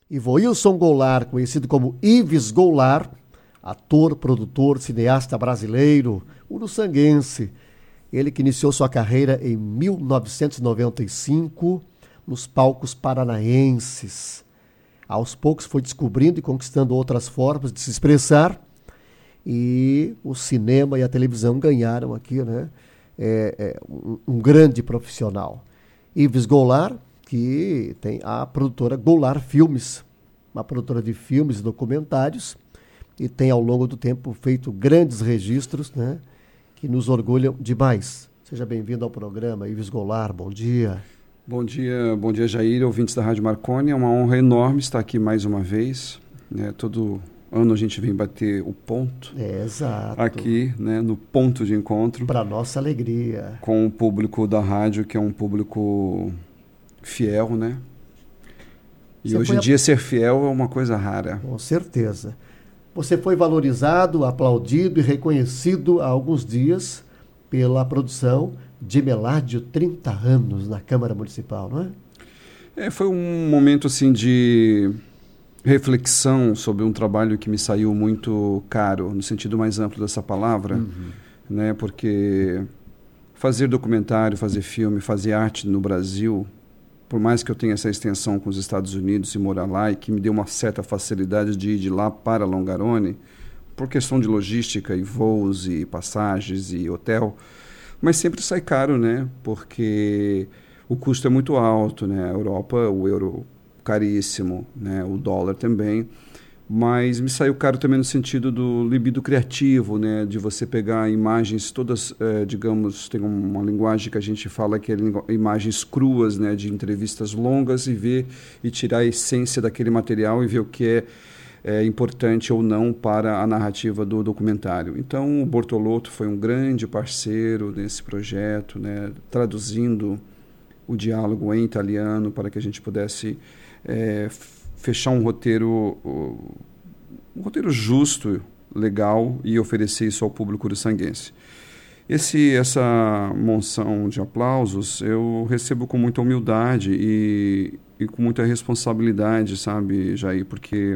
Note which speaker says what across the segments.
Speaker 1: Ivoilson Goulart, conhecido como Ives Goulart, ator, produtor, cineasta brasileiro, uruçanguense. Ele que iniciou sua carreira em 1995 nos palcos paranaenses. Aos poucos foi descobrindo e conquistando outras formas de se expressar, e o cinema e a televisão ganharam aqui, né? Um grande profissional. Ives Goulart, que tem a produtora Goulart Filmes, uma produtora de filmes e documentários, e tem ao longo do tempo feito grandes registros, né, que nos orgulham demais. Seja bem-vindo ao programa, Ives Goulart, bom dia.
Speaker 2: Bom dia Jair, ouvintes da Rádio Marconi, é uma honra enorme estar aqui mais uma vez, né, todo ano a gente vem bater o ponto,
Speaker 1: exato,
Speaker 2: aqui, né, no ponto de encontro.
Speaker 1: Para nossa alegria.
Speaker 2: Com o público da rádio, que é um público fiel, né? E hoje em dia ser fiel é uma coisa rara.
Speaker 1: Com certeza. Você foi valorizado, aplaudido e reconhecido há alguns dias pela produção de Meládio 30 anos na Câmara Municipal, não é?
Speaker 2: Foi um momento assim de reflexão sobre um trabalho que me saiu muito caro, no sentido mais amplo dessa palavra, né? Porque fazer documentário, fazer filme, fazer arte no Brasil, por mais que eu tenha essa extensão com os Estados Unidos e morar lá, e que me dê uma certa facilidade de ir de lá para Longarone, por questão de logística e voos e passagens e hotel, mas sempre sai caro, né? Porque o custo é muito alto, né? A Europa, o euro caríssimo, né? O dólar também. Mas me saiu caro também no sentido do libido criativo, né? De você pegar imagens todas, digamos, tem uma linguagem que a gente fala que é imagens cruas, né? De entrevistas longas e ver e tirar a essência daquele material e ver o que é importante ou não para a narrativa do documentário. Então, o Bortolotto foi um grande parceiro nesse projeto, né? Traduzindo o diálogo em italiano para que a gente pudesse fechar um roteiro justo, legal, e oferecer isso ao público uruçanguense. Essa monção de aplausos eu recebo com muita humildade e com muita responsabilidade, sabe, Jair, porque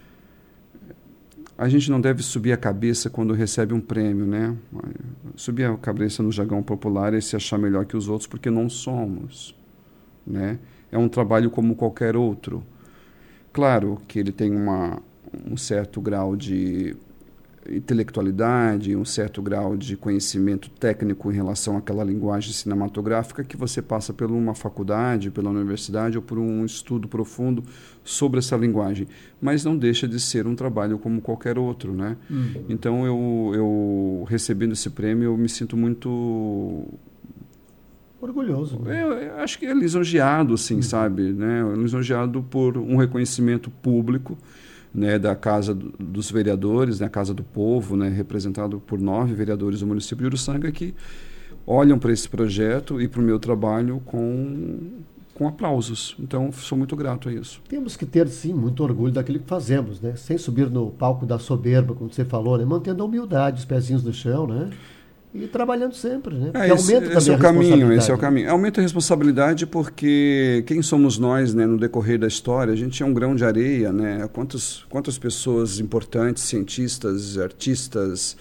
Speaker 2: a gente não deve subir a cabeça quando recebe um prêmio, né? Subir a cabeça no jargão popular é se achar melhor que os outros, porque não somos, né? É um trabalho como qualquer outro. Claro que ele tem um certo grau de intelectualidade, um certo grau de conhecimento técnico em relação àquela linguagem cinematográfica que você passa por uma faculdade, pela universidade ou por um estudo profundo sobre essa linguagem. Mas não deixa de ser um trabalho como qualquer outro, né? Então, eu recebendo esse prêmio, eu me sinto muito
Speaker 1: orgulhoso. Né?
Speaker 2: Eu acho que é lisonjeado, assim, sabe? Né? Lisonjeado por um reconhecimento público, né, da Casa dos Vereadores, né, a Casa do Povo, né, representado por 9 vereadores do município de Uruçanga, que olham para esse projeto e para o meu trabalho com aplausos. Então, sou muito grato a isso.
Speaker 1: Temos que ter, sim, muito orgulho daquilo que fazemos, né? Sem subir no palco da soberba, como você falou, né? Mantendo a humildade, os pezinhos no chão, né? E trabalhando sempre, né? Porque aumenta também a responsabilidade.
Speaker 2: Esse é o caminho. Aumenta a responsabilidade porque quem somos nós, né, no decorrer da história? A gente é um grão de areia, né? Quantas pessoas importantes, cientistas, artistas,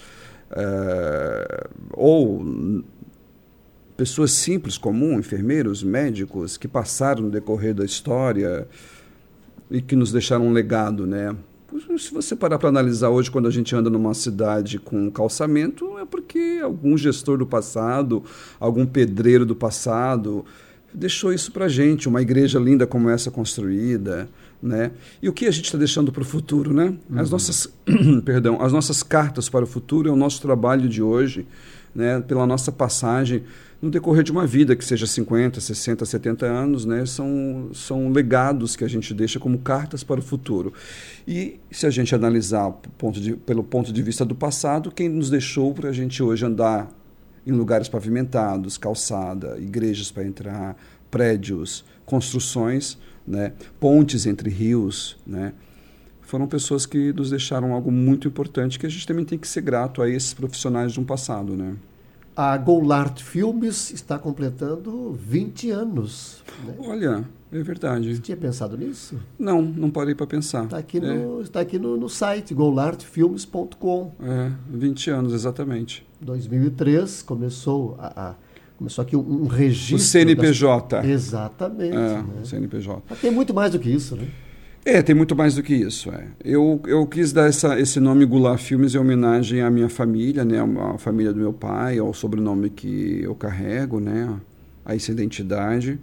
Speaker 2: ou pessoas simples, comuns, enfermeiros, médicos, que passaram no decorrer da história e que nos deixaram um legado, né? Se você parar para analisar hoje, quando a gente anda numa cidade com calçamento, é porque algum gestor do passado, algum pedreiro do passado, deixou isso para a gente, uma igreja linda como essa construída, né? E o que a gente está deixando para o futuro, né? As nossas cartas para o futuro é o nosso trabalho de hoje, né? Pela nossa passagem no decorrer de uma vida, que seja 50, 60, 70 anos, né? São legados que a gente deixa como cartas para o futuro. E se a gente analisar pelo ponto de vista do passado, quem nos deixou para a gente hoje andar em lugares pavimentados, calçada, igrejas para entrar, prédios, construções, né? Pontes entre rios, né? Foram pessoas que nos deixaram algo muito importante, que a gente também tem que ser grato a esses profissionais de um passado, né?
Speaker 1: A Goulart Filmes está completando 20 anos. Né?
Speaker 2: Olha, é verdade.
Speaker 1: Você tinha pensado nisso?
Speaker 2: Não parei para pensar.
Speaker 1: Está aqui no site, goulartfilmes.com.
Speaker 2: 20 anos, exatamente.
Speaker 1: 2003 começou começou aqui um registro.
Speaker 2: O CNPJ.
Speaker 1: Exatamente. Né?
Speaker 2: O CNPJ.
Speaker 1: Mas tem muito mais do que isso, né?
Speaker 2: Tem muito mais do que isso. Eu quis dar esse nome Goulart Filmes em homenagem à minha família, né, à família do meu pai, ao sobrenome que eu carrego, né, a essa identidade.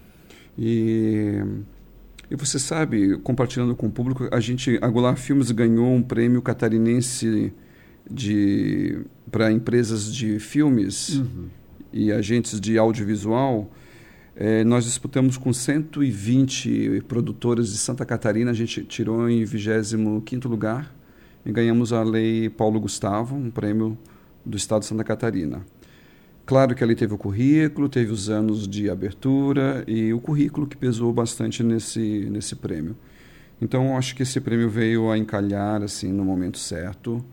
Speaker 2: E você sabe, compartilhando com o público, a Goulart Filmes ganhou um prêmio catarinense para empresas de filmes e agentes de audiovisual. Nós disputamos com 120 produtoras de Santa Catarina, a gente tirou em 25º lugar e ganhamos a Lei Paulo Gustavo, um prêmio do Estado de Santa Catarina. Claro que ali teve o currículo, teve os anos de abertura e o currículo que pesou bastante nesse prêmio. Então, eu acho que esse prêmio veio a encalhar assim, no momento certo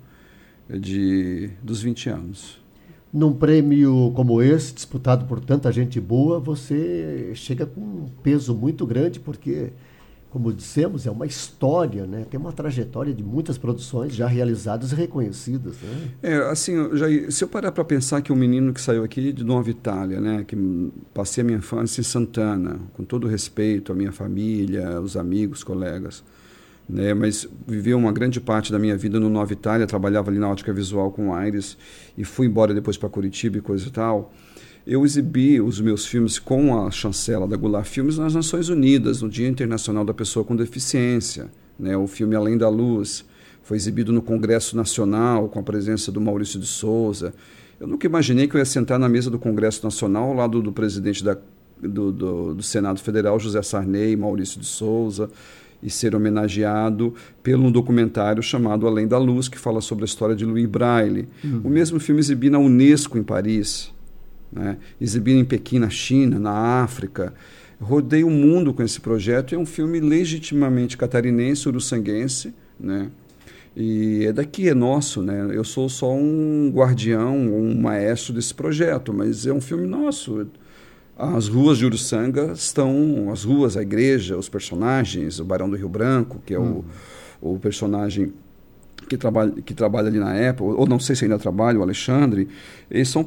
Speaker 2: dos 20 anos.
Speaker 1: Num prêmio como esse, disputado por tanta gente boa, você chega com um peso muito grande, porque, como dissemos, é uma história, né? Tem uma trajetória de muitas produções já realizadas e reconhecidas. Né?
Speaker 2: Assim, se eu parar para pensar que um menino que saiu aqui de Nova Itália, né? Que passei a minha infância em Santana, com todo respeito à minha família, os amigos, colegas, né, mas viveu uma grande parte da minha vida no Nova Itália, trabalhava ali na ótica visual com Aires e fui embora depois para Curitiba e coisa e tal. Eu exibi os meus filmes com a chancela da Goulart Filmes nas Nações Unidas, no Dia Internacional da Pessoa com Deficiência. Né, o filme Além da Luz foi exibido no Congresso Nacional com a presença do Maurício de Souza. Eu nunca imaginei que eu ia sentar na mesa do Congresso Nacional ao lado do presidente do Senado Federal, José Sarney, Maurício de Souza, e ser homenageado pelo um documentário chamado Além da Luz, que fala sobre a história de Louis Braille. O mesmo filme exibi na Unesco, em Paris, né? Exibi em Pequim, na China, na África. Rodei o mundo com esse projeto. É um filme legitimamente catarinense, uruçanguense, né? E é daqui, é nosso, né? Eu sou só um guardião, um maestro desse projeto, mas é um filme nosso. As ruas de Uruçanga estão, as ruas, a igreja, os personagens, o Barão do Rio Branco, que é o personagem que trabalha ali na época, ou não sei se ainda trabalha, o Alexandre. Eles são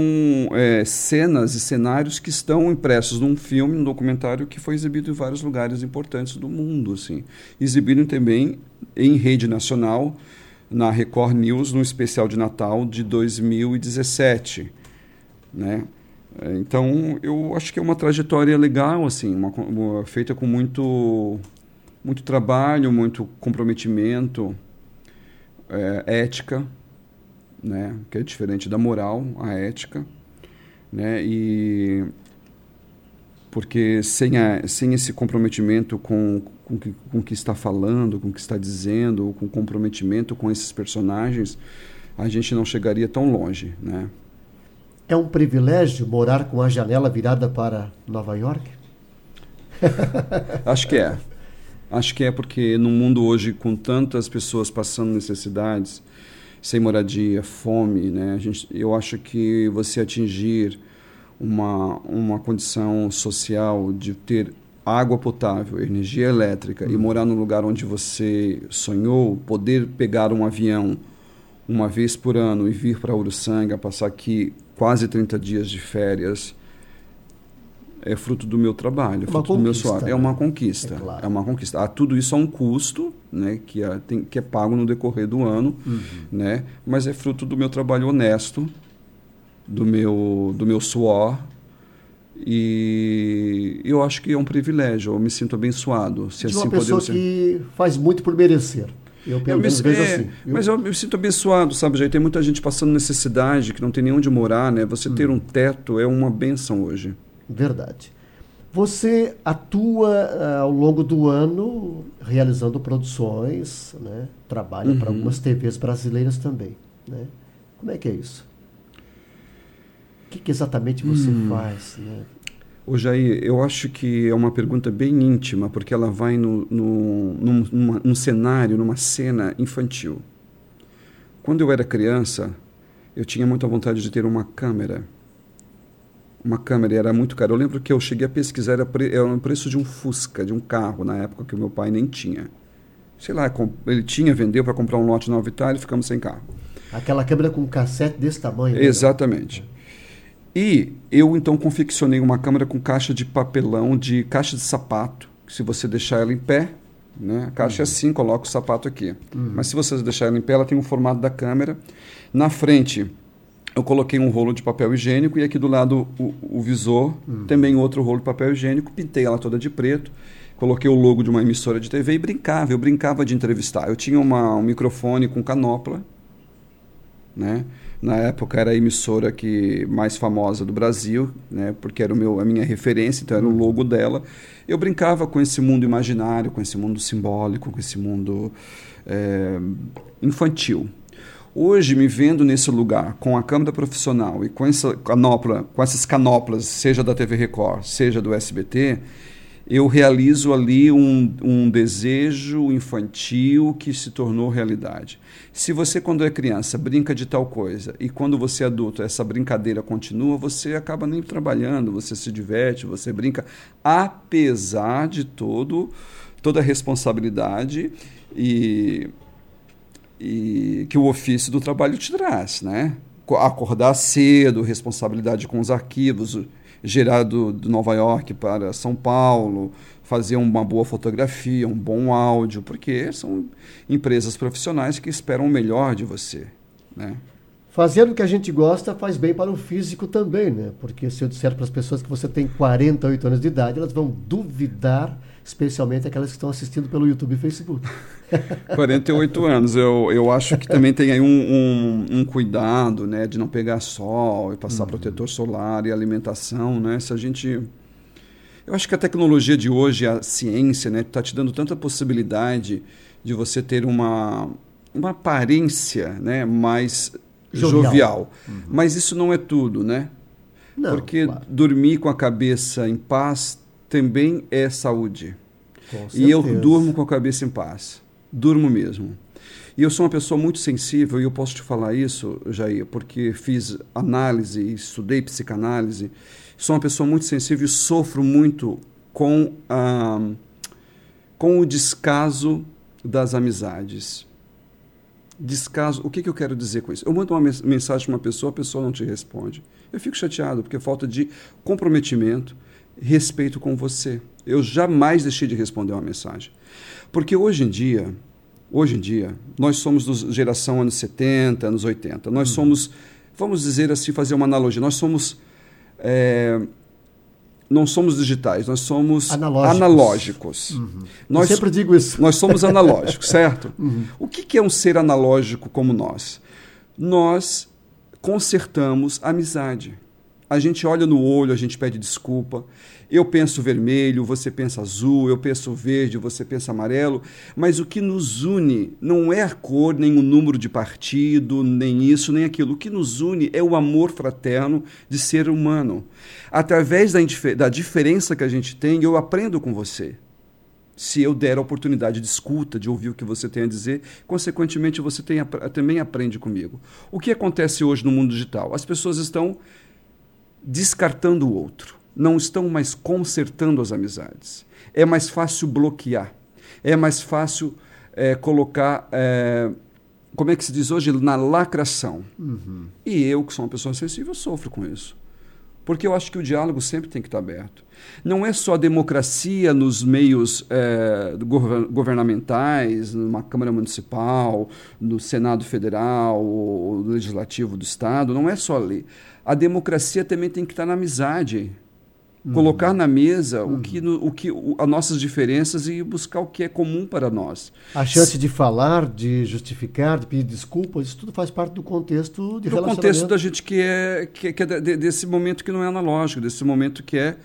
Speaker 2: cenas e cenários que estão impressos num filme, num documentário que foi exibido em vários lugares importantes do mundo. Assim. Exibido também em rede nacional, na Record News, no especial de Natal de 2017, né? Então, eu acho que é uma trajetória legal, assim, feita com muito trabalho, muito comprometimento, ética, né, que é diferente da moral, a ética, né, e porque sem esse comprometimento com o que está falando, com o que está dizendo, com comprometimento com esses personagens, a gente não chegaria tão longe, né?
Speaker 1: É um privilégio morar com a janela virada para Nova York?
Speaker 2: Acho que é. Acho que é porque no mundo hoje, com tantas pessoas passando necessidades, sem moradia, fome, né, eu acho que você atingir uma condição social de ter água potável, energia elétrica e morar num lugar onde você sonhou, poder pegar um avião uma vez por ano e vir para Uruçanga, passar aqui quase 30 dias de férias, é fruto do meu trabalho, é fruto do meu suor. É uma conquista. É, claro. É uma conquista. Tudo isso há um custo, né, que é pago no decorrer do ano, né, mas é fruto do meu trabalho honesto, do meu suor, e eu acho que é um privilégio, eu me sinto abençoado.
Speaker 1: Se de uma pessoa que faz muito por merecer. Eu pelo menos vejo assim.
Speaker 2: Mas eu me sinto abençoado, sabe? Já tem muita gente passando necessidade, que não tem nem onde morar, né? Você ter um teto é uma bênção hoje.
Speaker 1: Verdade. Você atua ao longo do ano realizando produções, né? Trabalha para algumas TVs brasileiras também, né? Como é que é isso? O que exatamente você faz, né?
Speaker 2: Ô Jair, eu acho que é uma pergunta bem íntima, porque ela vai num cenário, numa cena infantil. Quando eu era criança, eu tinha muita vontade de ter uma câmera. Uma câmera, e era muito caro. Eu lembro que eu cheguei a pesquisar, era o preço de um Fusca, de um carro, na época que o meu pai nem tinha. Sei lá, ele tinha, vendeu para comprar um lote na Alvitar e ficamos sem carro.
Speaker 1: Aquela câmera com cassete desse tamanho. Né?
Speaker 2: Exatamente. E eu, então, confeccionei uma câmera com caixa de papelão, de caixa de sapato, que se você deixar ela em pé, né, a caixa é assim, coloca o sapato aqui. Mas se você deixar ela em pé, ela tem um formato da câmera. Na frente, eu coloquei um rolo de papel higiênico e aqui do lado o visor, também outro rolo de papel higiênico, pintei ela toda de preto, coloquei o logo de uma emissora de TV e brincava. Eu brincava de entrevistar. Eu tinha um microfone com canopla, né? Na época era a emissora mais famosa do Brasil, né? Porque era a minha referência, então era o logo dela. Eu brincava com esse mundo imaginário, com esse mundo simbólico, com esse mundo infantil. Hoje, me vendo nesse lugar, com a câmera profissional e com essas canoplas, seja da TV Record, seja do SBT, eu realizo ali um desejo infantil que se tornou realidade. Se você, quando é criança, brinca de tal coisa, e quando você é adulto, essa brincadeira continua, você acaba nem trabalhando, você se diverte, você brinca, apesar de toda a responsabilidade e que o ofício do trabalho te traz, né? Acordar cedo, responsabilidade com os arquivos, gerar de Nova York para São Paulo, fazer uma boa fotografia, um bom áudio, porque são empresas profissionais que esperam o melhor de você, né?
Speaker 1: Fazendo o que a gente gosta faz bem para o físico também, né? Porque se eu disser para as pessoas que você tem 48 anos de idade, elas vão duvidar, especialmente aquelas que estão assistindo pelo YouTube e Facebook.
Speaker 2: 48 anos. Eu acho que também tem aí um cuidado, né, de não pegar sol e passar protetor solar e alimentação, né? Eu acho que a tecnologia de hoje, a ciência, né, está te dando tanta possibilidade de você ter uma aparência, né, mais jovial. Mas isso não é tudo, né?
Speaker 1: Não,
Speaker 2: porque
Speaker 1: claro.
Speaker 2: Dormir com a cabeça em paz também é saúde.
Speaker 1: Com certeza.
Speaker 2: E eu durmo com a cabeça em paz. Durmo mesmo. E eu sou uma pessoa muito sensível, e eu posso te falar isso, Jair, porque fiz análise, estudei psicanálise. Sou uma pessoa muito sensível e sofro muito com o descaso das amizades. Descaso, o que eu quero dizer com isso? Eu mando uma mensagem para uma pessoa, a pessoa não te responde. Eu fico chateado, porque falta de comprometimento, respeito com você. Eu jamais deixei de responder uma mensagem. Porque hoje em dia, nós somos da geração anos 70, anos 80. Nós somos, vamos dizer assim, fazer uma analogia, nós somos... não somos digitais, nós somos analógicos.
Speaker 1: Eu sempre digo isso.
Speaker 2: Nós somos analógicos, certo? O que é um ser analógico como nós? Nós consertamos a amizade. A gente olha no olho, a gente pede desculpa. Eu penso vermelho, você pensa azul, eu penso verde, você pensa amarelo. Mas o que nos une não é a cor, nem o número de partido, nem isso, nem aquilo. O que nos une é o amor fraterno de ser humano. Através da diferença que a gente tem, eu aprendo com você. Se eu der a oportunidade de escuta, de ouvir o que você tem a dizer, consequentemente você também aprende comigo. O que acontece hoje no mundo digital? As pessoas estão descartando o outro, não estão mais consertando as amizades. É mais fácil bloquear, é mais fácil colocar, como é que se diz hoje, na lacração. E eu, que sou uma pessoa sensível, sofro com isso. Porque eu acho que o diálogo sempre tem que estar aberto. Não é só a democracia nos meios governamentais, numa Câmara Municipal, no Senado Federal, ou no Legislativo do Estado, não é só ali. A democracia também tem que estar na amizade. Colocar na mesa as nossas diferenças e buscar o que é comum para nós.
Speaker 1: A chance de falar, de justificar, de pedir desculpas, isso tudo faz parte do contexto de relacionamento.
Speaker 2: Do contexto da gente que é desse momento que não é analógico, desse momento que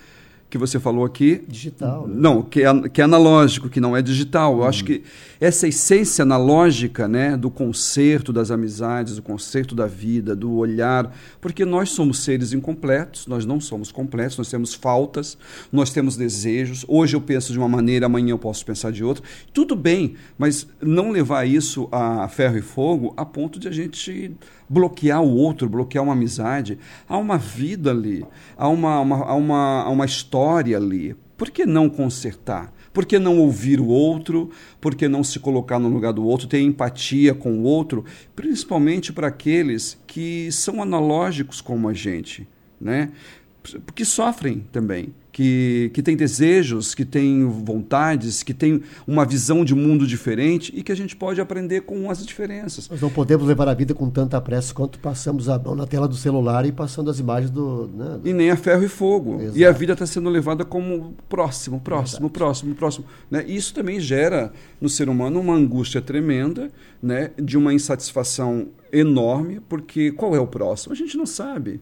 Speaker 2: que você falou aqui.
Speaker 1: Digital. Né?
Speaker 2: Não, que é analógico, que não é digital. Eu acho que essa essência analógica, né, do concerto das amizades, do concerto da vida, do olhar, porque nós somos seres incompletos, nós não somos completos, nós temos faltas, nós temos desejos. Hoje eu penso de uma maneira, amanhã eu posso pensar de outra. Tudo bem, mas não levar isso a ferro e fogo a ponto de a gente bloquear o outro, bloquear uma amizade. Há uma vida ali, há uma história ali. Por que não consertar? Por que não ouvir o outro? Por que não se colocar no lugar do outro? Ter empatia com o outro? Principalmente para aqueles que são analógicos como a gente, né? Porque sofrem também, que têm desejos, que têm vontades, que têm uma visão de mundo diferente e que a gente pode aprender com as diferenças.
Speaker 1: Nós não podemos levar a vida com tanta pressa quanto passamos a mão na tela do celular e passando as imagens do... Né?
Speaker 2: E nem a ferro e fogo.
Speaker 1: Exato.
Speaker 2: E a vida está sendo levada como próximo. Né? Isso também gera no ser humano uma angústia tremenda, né? De uma insatisfação enorme, porque qual é o próximo? A gente não sabe.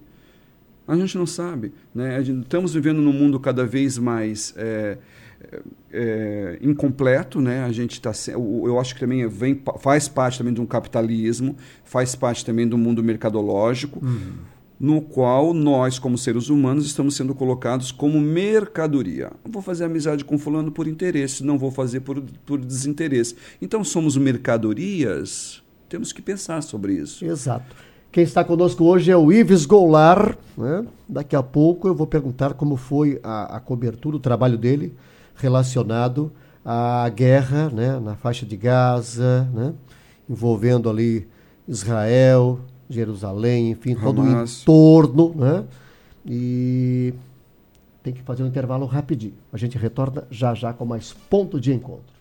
Speaker 2: Né? Estamos vivendo num mundo cada vez mais incompleto, né? A gente eu acho que também faz parte também de um capitalismo, faz parte também do mundo mercadológico, no qual nós, como seres humanos, estamos sendo colocados como mercadoria. Vou fazer amizade com fulano por interesse, não vou fazer por desinteresse. Então, somos mercadorias? Temos que pensar sobre isso.
Speaker 1: Exato. Quem está conosco hoje é o Ives Goulart, né? Daqui a pouco eu vou perguntar como foi a cobertura, o trabalho dele relacionado à guerra, né? Na faixa de Gaza, né? Envolvendo ali Israel, Jerusalém, enfim, todo o entorno, né? E tem que fazer um intervalo rapidinho. A gente retorna já já com mais Ponto de Encontro.